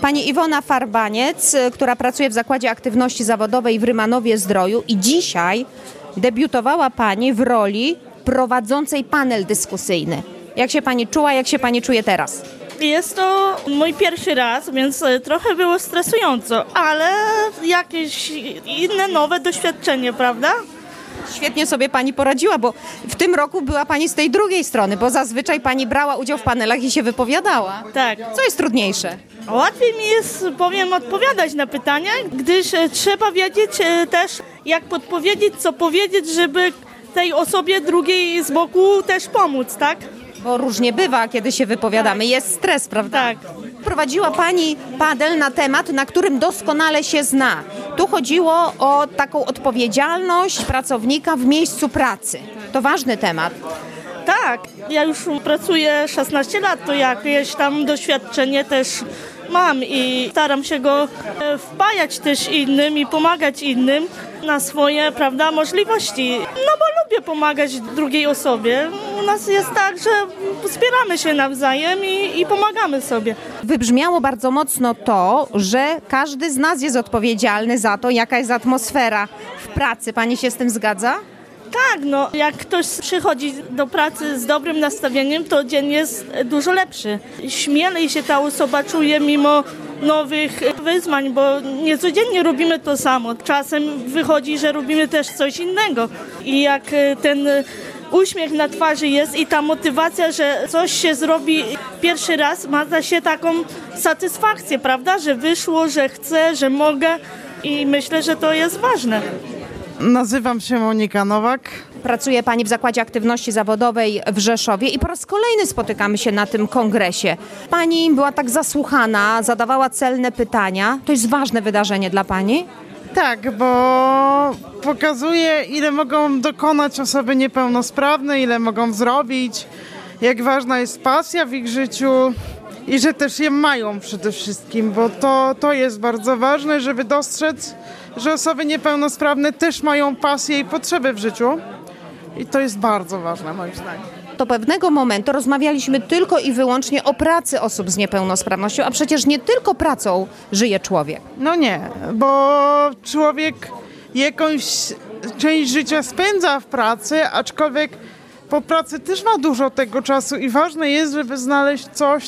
Pani Iwona Farbaniec, która pracuje w Zakładzie Aktywności Zawodowej w Rymanowie-Zdroju i dzisiaj debiutowała Pani w roli prowadzącej panel dyskusyjny. Jak się Pani czuła, jak się Pani czuje teraz? Jest to mój pierwszy raz, więc trochę było stresująco, ale jakieś inne nowe doświadczenie, prawda? Świetnie sobie Pani poradziła, bo w tym roku była Pani z tej drugiej strony, bo zazwyczaj Pani brała udział w panelach i się wypowiadała. Tak. Co jest trudniejsze? Łatwiej mi jest, odpowiadać na pytania, gdyż trzeba wiedzieć też, jak podpowiedzieć, co powiedzieć, żeby tej osobie drugiej z boku też pomóc, tak? Bo różnie bywa, kiedy się wypowiadamy. Jest stres, prawda? Tak. Prowadziła Pani panel na temat, na którym doskonale się zna. Tu chodziło o taką odpowiedzialność pracownika w miejscu pracy. To ważny temat. Tak, ja już pracuję 16 lat, to jakieś tam doświadczenie też mam i staram się go wpajać też innym i pomagać innym na swoje, prawda, możliwości. No bo lubię pomagać drugiej osobie. U nas jest tak, że wspieramy się nawzajem i pomagamy sobie. Wybrzmiało bardzo mocno to, że każdy z nas jest odpowiedzialny za to, jaka jest atmosfera w pracy. Pani się z tym zgadza? Tak, no jak ktoś przychodzi do pracy z dobrym nastawieniem, to dzień jest dużo lepszy. Śmielej się ta osoba czuje mimo nowych wyzwań, bo nie codziennie robimy to samo. Czasem wychodzi, że robimy też coś innego. I jak ten uśmiech na twarzy jest i ta motywacja, że coś się zrobi pierwszy raz, ma za się taką satysfakcję, prawda? Że wyszło, że chcę, że mogę i myślę, że to jest ważne. Nazywam się Monika Nowak. Pracuje Pani w Zakładzie Aktywności Zawodowej w Rzeszowie i po raz kolejny spotykamy się na tym kongresie. Pani była tak zasłuchana, zadawała celne pytania. To jest ważne wydarzenie dla Pani? Tak, bo pokazuje, ile mogą dokonać osoby niepełnosprawne, ile mogą zrobić, jak ważna jest pasja w ich życiu i że też je mają przede wszystkim, bo to jest bardzo ważne, żeby dostrzec, że osoby niepełnosprawne też mają pasję i potrzeby w życiu i to jest bardzo ważne moim zdaniem. Do pewnego momentu rozmawialiśmy tylko i wyłącznie o pracy osób z niepełnosprawnością, a przecież nie tylko pracą żyje człowiek. No nie, bo człowiek jakąś część życia spędza w pracy, aczkolwiek po pracy też ma dużo tego czasu i ważne jest, żeby znaleźć coś,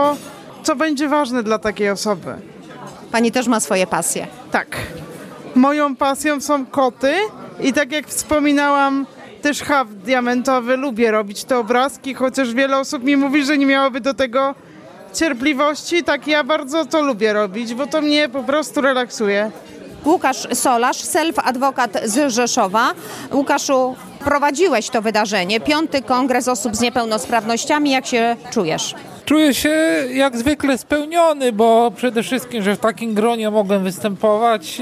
co będzie ważne dla takiej osoby. Pani też ma swoje pasje. Tak. Moją pasją są koty i tak jak wspominałam, też haft diamentowy, lubię robić te obrazki, chociaż wiele osób mi mówi, że nie miałoby do tego cierpliwości, tak ja bardzo to lubię robić, bo to mnie po prostu relaksuje. Łukasz Solarz, self-adwokat z Rzeszowa. Łukaszu, prowadziłeś to wydarzenie, 5. Kongres Osób z Niepełnosprawnościami. Jak się czujesz? Czuję się jak zwykle spełniony, bo przede wszystkim, że w takim gronie mogłem występować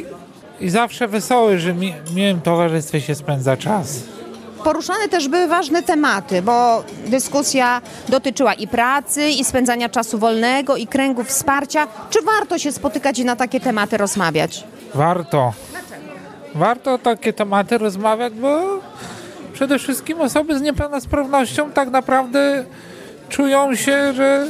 i zawsze wesoły, że w miłym towarzystwie się spędza czas. Poruszane też były ważne tematy, bo dyskusja dotyczyła i pracy, i spędzania czasu wolnego, i kręgów wsparcia. Czy warto się spotykać i na takie tematy rozmawiać? Warto. Warto o takie tematy rozmawiać, bo przede wszystkim osoby z niepełnosprawnością tak naprawdę czują się,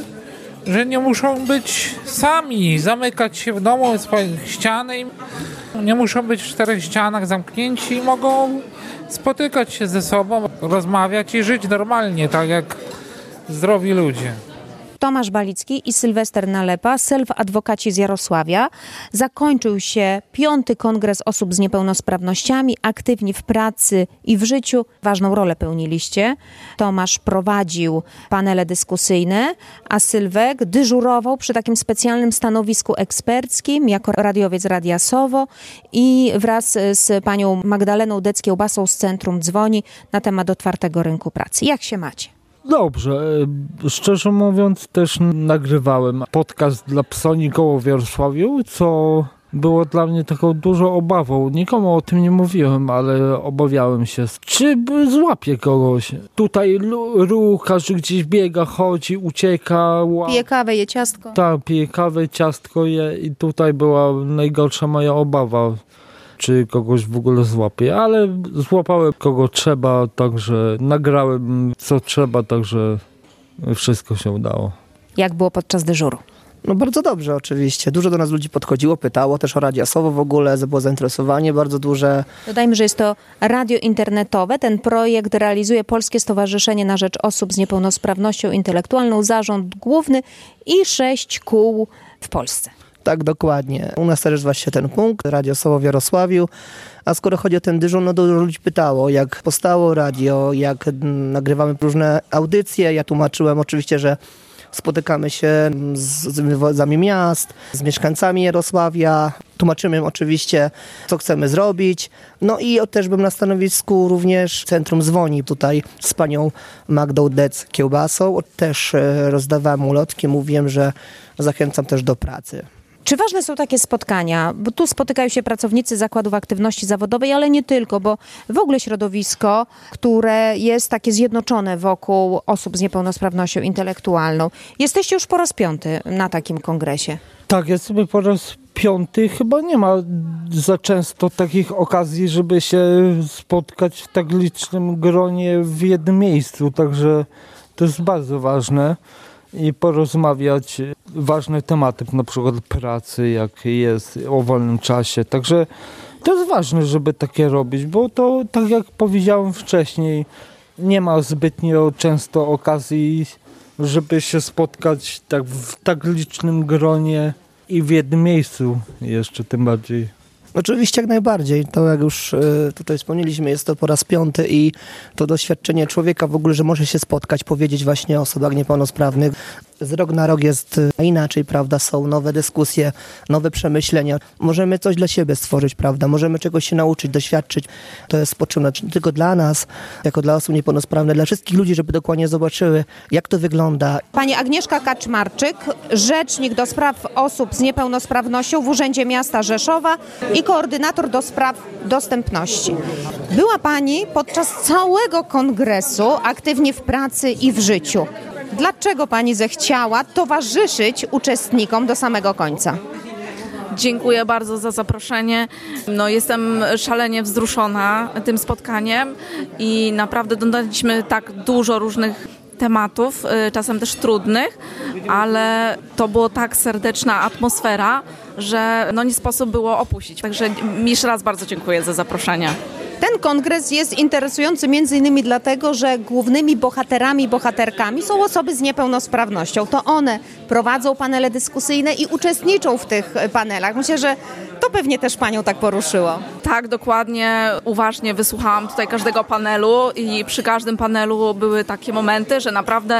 że nie muszą być sami, zamykać się w domu w swoich ścianach. Nie muszą być w 4 ścianach zamknięci i mogą spotykać się ze sobą, rozmawiać i żyć normalnie, tak jak zdrowi ludzie. Tomasz Balicki i Sylwester Nalepa, self-adwokaci z Jarosławia. Zakończył się 5. Kongres Osób z Niepełnosprawnościami, aktywni w pracy i w życiu. Ważną rolę pełniliście. Tomasz prowadził panele dyskusyjne, a Sylwek dyżurował przy takim specjalnym stanowisku eksperckim jako radiowiec Radia Sowo i wraz z panią Magdaleną Dec-Kiełbasą z Centrum Dzwoni na temat otwartego rynku pracy. Jak się macie? Dobrze. Szczerze mówiąc też nagrywałem podcast dla Psoni koło w Jarosławiu, co było dla mnie taką dużą obawą. Nikomu o tym nie mówiłem, ale obawiałem się. Czy złapię kogoś? Tutaj ruch, każdy gdzieś biega, chodzi, ucieka. Pije kawę, je ciastko? Tak, pije kawę, ciastko je i tutaj była najgorsza moja obawa. Czy kogoś w ogóle złapię, ale złapałem kogo trzeba, także nagrałem co trzeba, także wszystko się udało. Jak było podczas dyżuru? No bardzo dobrze oczywiście. Dużo do nas ludzi podchodziło, pytało też o Radio Słowo w ogóle, było zainteresowanie bardzo duże. Dodajmy, że jest to radio internetowe. Ten projekt realizuje Polskie Stowarzyszenie na Rzecz Osób z Niepełnosprawnością Intelektualną, Zarząd Główny i 6 kół w Polsce. Tak, dokładnie. U nas też jest właśnie ten punkt, Radio Słowo w Jarosławiu. A skoro chodzi o ten dyżur, no dużo ludzi pytało, jak powstało radio, jak nagrywamy różne audycje. Ja tłumaczyłem oczywiście, że spotykamy się z władzami miast, z mieszkańcami Jarosławia. Tłumaczymy im oczywiście, co chcemy zrobić. No i też bym na stanowisku również Centrum Dzwoni tutaj z panią Magdą Dec-Kiełbasą. Też rozdawałem ulotki, mówiłem, że zachęcam też do pracy. Czy ważne są takie spotkania? Bo tu spotykają się pracownicy zakładów aktywności zawodowej, ale nie tylko, bo w ogóle środowisko, które jest takie zjednoczone wokół osób z niepełnosprawnością intelektualną. Jesteście już po raz 5 na takim kongresie. Tak, jesteśmy po raz 5. Chyba nie ma za często takich okazji, żeby się spotkać w tak licznym gronie w jednym miejscu, także to jest bardzo ważne. I porozmawiać ważne tematy, na przykład pracy, jak jest, o wolnym czasie. Także to jest ważne, żeby takie robić, bo to, tak jak powiedziałem wcześniej, nie ma zbytnio często okazji, żeby się spotkać tak w tak licznym gronie i w jednym miejscu jeszcze tym bardziej. Oczywiście jak najbardziej. To jak już tutaj wspomnieliśmy, jest to po raz 5 i to doświadczenie człowieka w ogóle, że może się spotkać, powiedzieć właśnie o osobach niepełnosprawnych. Z rok na rok jest inaczej, prawda? Są nowe dyskusje, nowe przemyślenia. Możemy coś dla siebie stworzyć, prawda? Możemy czegoś się nauczyć, doświadczyć. To jest potrzebne nie tylko dla nas, jako dla osób niepełnosprawnych, dla wszystkich ludzi, żeby dokładnie zobaczyły, jak to wygląda. Pani Agnieszka Kaczmarczyk, rzecznik do spraw osób z niepełnosprawnością w Urzędzie Miasta Rzeszowa i koordynator do spraw dostępności. Była Pani podczas całego kongresu aktywnie w pracy i w życiu. Dlaczego Pani zechciała towarzyszyć uczestnikom do samego końca? Dziękuję bardzo za zaproszenie. Jestem szalenie wzruszona tym spotkaniem i naprawdę dodaliśmy tak dużo różnych tematów, czasem też trudnych, ale to była tak serdeczna atmosfera, że nie sposób było opuścić. Także jeszcze raz bardzo dziękuję za zaproszenie. Ten kongres jest interesujący m.in. dlatego, że głównymi bohaterami i bohaterkami są osoby z niepełnosprawnością. To one prowadzą panele dyskusyjne i uczestniczą w tych panelach. Myślę, że to pewnie też Panią tak poruszyło. Tak, dokładnie. Uważnie wysłuchałam tutaj każdego panelu i przy każdym panelu były takie momenty, że naprawdę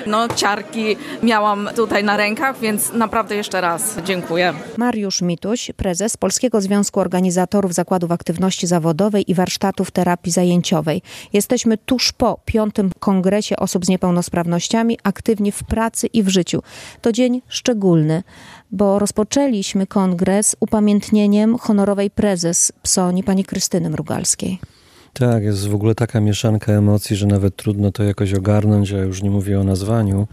ciarki miałam tutaj na rękach, więc naprawdę jeszcze raz dziękuję. Mariusz Mituś, prezes Polskiego Związku Organizatorów Zakładów Aktywności Zawodowej i Warsztatów Terapii Zajęciowej. Jesteśmy tuż po 5. Kongresie Osób z Niepełnosprawnościami, aktywni w pracy i w życiu. To dzień szczególny, bo rozpoczęliśmy kongres upamiętnieniem honorowej prezes PSONI, pani Krystyny Mrugalskiej. Tak, jest w ogóle taka mieszanka emocji, że nawet trudno to jakoś ogarnąć, a już nie mówię o nazwaniu,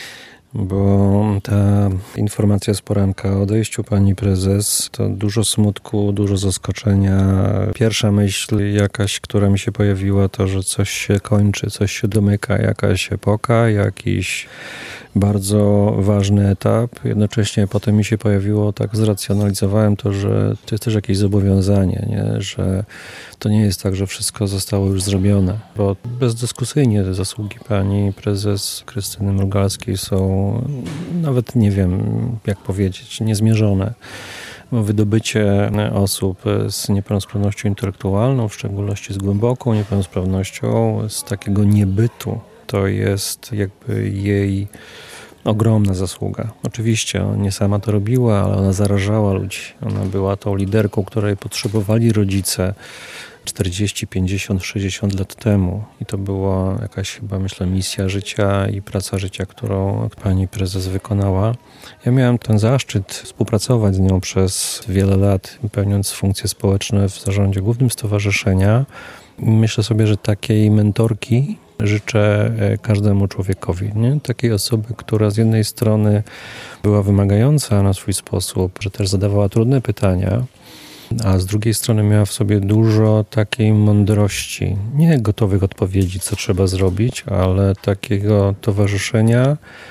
bo ta informacja z poranka o odejściu pani prezes to dużo smutku, dużo zaskoczenia. Pierwsza myśl jakaś, która mi się pojawiła, to, że coś się kończy, coś się domyka, jakaś epoka, jakiś bardzo ważny etap. Jednocześnie potem mi się pojawiło, tak zracjonalizowałem to, że to jest też jakieś zobowiązanie, nie? Że to nie jest tak, że wszystko zostało już zrobione, bo bezdyskusyjnie te zasługi pani prezes Krystyny Mrugalskiej są, nawet nie wiem jak powiedzieć, niezmierzone. Bo wydobycie osób z niepełnosprawnością intelektualną, w szczególności z głęboką niepełnosprawnością, z takiego niebytu, to jest jakby jej ogromna zasługa. Oczywiście nie sama to robiła, ale ona zarażała ludzi. Ona była tą liderką, której potrzebowali rodzice 40, 50, 60 lat temu. I to była jakaś chyba, myślę, misja życia i praca życia, którą pani prezes wykonała. Ja miałem ten zaszczyt współpracować z nią przez wiele lat, pełniąc funkcje społeczne w zarządzie głównym stowarzyszenia. Myślę sobie, że takiej mentorki życzę każdemu człowiekowi, nie? Takiej osoby, która z jednej strony była wymagająca na swój sposób, że też zadawała trudne pytania, a z drugiej strony miała w sobie dużo takiej mądrości, nie gotowych odpowiedzi, co trzeba zrobić, ale takiego towarzyszenia,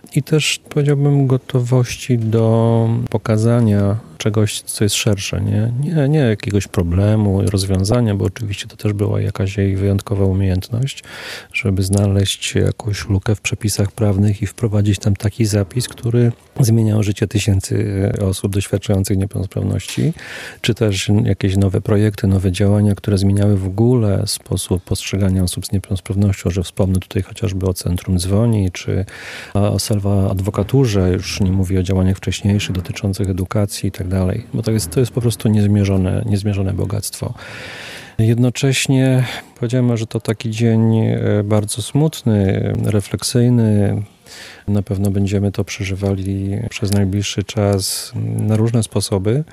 i też powiedziałbym gotowości do pokazania czegoś, co jest szersze, nie jakiegoś problemu, rozwiązania, bo oczywiście to też była jakaś jej wyjątkowa umiejętność, żeby znaleźć jakąś lukę w przepisach prawnych i wprowadzić tam taki zapis, który zmieniał życie tysięcy osób doświadczających niepełnosprawności, czy też jakieś nowe projekty, nowe działania, które zmieniały w ogóle sposób postrzegania osób z niepełnosprawnością, że wspomnę tutaj chociażby o Centrum Dzwoni, czy o self-adwokaturze, już nie mówię o działaniach wcześniejszych dotyczących edukacji i tak dalej, bo to jest po prostu niezmierzone bogactwo. Jednocześnie powiedziałem, że to taki dzień bardzo smutny, refleksyjny. Na pewno będziemy to przeżywali przez najbliższy czas na różne sposoby.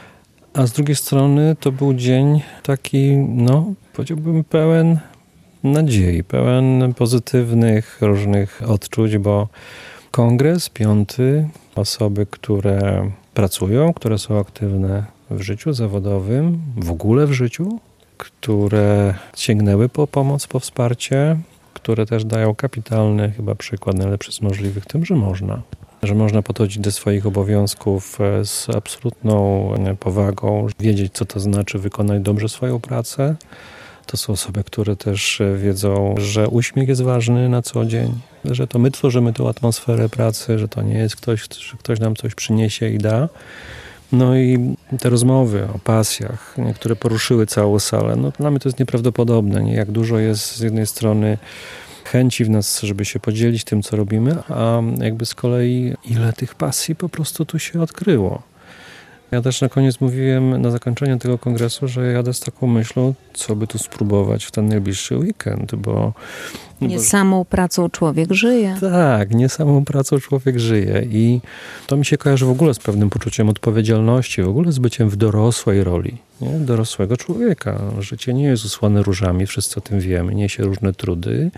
A z drugiej strony to był dzień taki, powiedziałbym, pełen nadziei, pełen pozytywnych różnych odczuć, bo kongres 5, osoby, które pracują, które są aktywne w życiu zawodowym, w ogóle w życiu, które sięgnęły po pomoc, po wsparcie, które też dają kapitalny chyba przykład, najlepszy z możliwych, tym, że można podchodzić do swoich obowiązków z absolutną powagą, wiedzieć, co to znaczy wykonać dobrze swoją pracę. To są osoby, które też wiedzą, że uśmiech jest ważny na co dzień, że to my tworzymy tą atmosferę pracy, że to nie jest że ktoś nam coś przyniesie i da. No i te rozmowy o pasjach, które poruszyły całą salę, dla mnie to jest nieprawdopodobne, jak dużo jest z jednej strony chęci w nas, żeby się podzielić tym, co robimy, a jakby z kolei ile tych pasji po prostu tu się odkryło. Ja też na koniec mówiłem na zakończeniu tego kongresu, że jadę z taką myślą, co by tu spróbować w ten najbliższy weekend, bo... Nie samą pracą człowiek żyje. Tak, nie samą pracą człowiek żyje i to mi się kojarzy w ogóle z pewnym poczuciem odpowiedzialności, w ogóle z byciem w dorosłej roli, dorosłego człowieka. Życie nie jest usłane różami, wszyscy o tym wiemy, niesie różne trudy.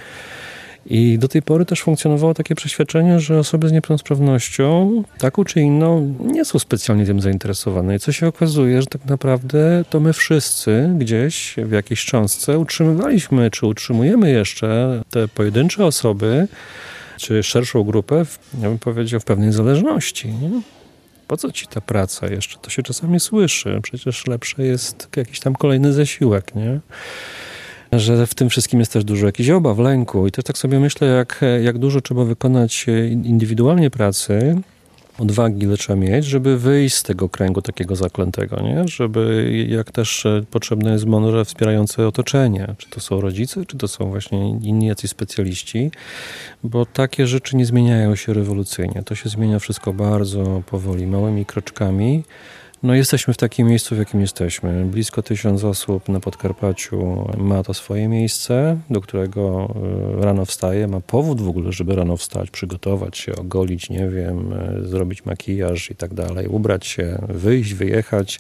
I do tej pory też funkcjonowało takie przeświadczenie, że osoby z niepełnosprawnością, taką czy inną, nie są specjalnie tym zainteresowane. I co się okazuje, że tak naprawdę to my wszyscy gdzieś w jakiejś cząstce utrzymywaliśmy, czy utrzymujemy jeszcze te pojedyncze osoby, czy szerszą grupę, ja bym powiedział, w pewnej zależności. Nie? Po co ci ta praca jeszcze? To się czasami słyszy. Przecież lepsze jest jakiś tam kolejny zasiłek, nie? Że w tym wszystkim jest też dużo jakichś obaw, lęku i też tak sobie myślę, jak dużo trzeba wykonać indywidualnie pracy, odwagi trzeba mieć, żeby wyjść z tego kręgu takiego zaklętego, nie? Żeby jak też potrzebne jest mądre, wspierające otoczenie. Czy to są rodzice, czy to są właśnie inni jacyś specjaliści, bo takie rzeczy nie zmieniają się rewolucyjnie. To się zmienia wszystko bardzo powoli, małymi kroczkami. Jesteśmy w takim miejscu, w jakim jesteśmy. Blisko 1000 osób na Podkarpaciu ma to swoje miejsce, do którego rano wstaje, ma powód w ogóle, żeby rano wstać, przygotować się, ogolić, zrobić makijaż i tak dalej, ubrać się, wyjść, wyjechać,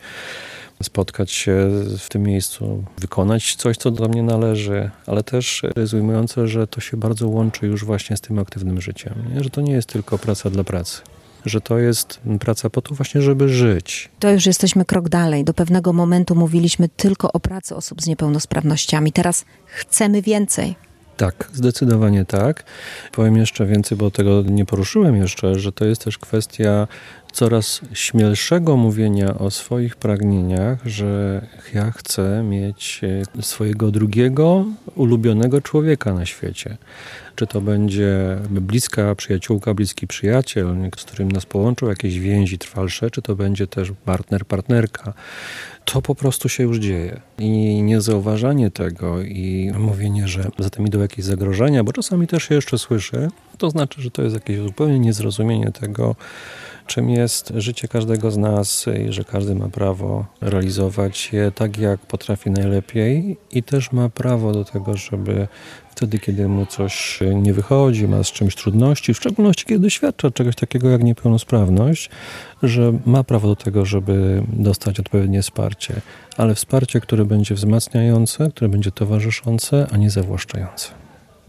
spotkać się w tym miejscu, wykonać coś, co do mnie należy, ale też jest ujmujące, że to się bardzo łączy już właśnie z tym aktywnym życiem, nie? Że to nie jest tylko praca dla pracy. Że to jest praca po to właśnie, żeby żyć. To już jesteśmy krok dalej. Do pewnego momentu mówiliśmy tylko o pracy osób z niepełnosprawnościami. Teraz chcemy więcej. Tak, zdecydowanie tak. Powiem jeszcze więcej, bo tego nie poruszyłem jeszcze, że to jest też kwestia coraz śmielszego mówienia o swoich pragnieniach, że ja chcę mieć swojego drugiego, ulubionego człowieka na świecie. Czy to będzie bliska przyjaciółka, bliski przyjaciel, z którym nas połączą jakieś więzi trwalsze, czy to będzie też partner, partnerka. To po prostu się już dzieje. I niezauważanie tego i mówienie, że za tym idą jakieś zagrożenia, bo czasami też się jeszcze słyszy, to znaczy, że to jest jakieś zupełnie niezrozumienie tego, czym jest życie każdego z nas i że każdy ma prawo realizować je tak, jak potrafi najlepiej i też ma prawo do tego, żeby wtedy, kiedy mu coś nie wychodzi, ma z czymś trudności, w szczególności kiedy doświadcza czegoś takiego jak niepełnosprawność, że ma prawo do tego, żeby dostać odpowiednie wsparcie, ale wsparcie, które będzie wzmacniające, które będzie towarzyszące, a nie zawłaszczające.